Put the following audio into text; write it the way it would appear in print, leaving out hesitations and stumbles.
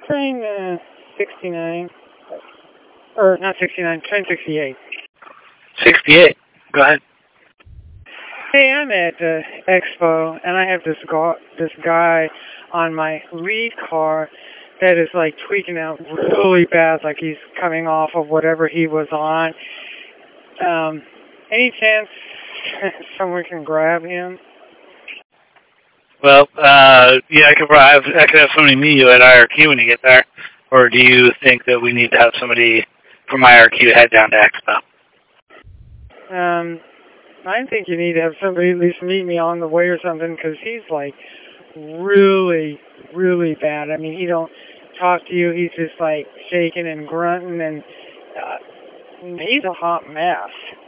Train 69. Or not 69, train 68. 68. Go ahead. Hey, I'm at Expo, and I have this guy on my lead car that is like tweaking out really bad, like he's coming off of whatever he was on. Any chance someone can grab him? Well, yeah, I could have somebody meet you at IRQ when you get there. Or do you think that we need to have somebody from IRQ head down to Expo? I think you need to have somebody at least meet me on the way or something, because he's like really, really bad. I mean, he don't talk to you. He's just like shaking and grunting, and he's a hot mess.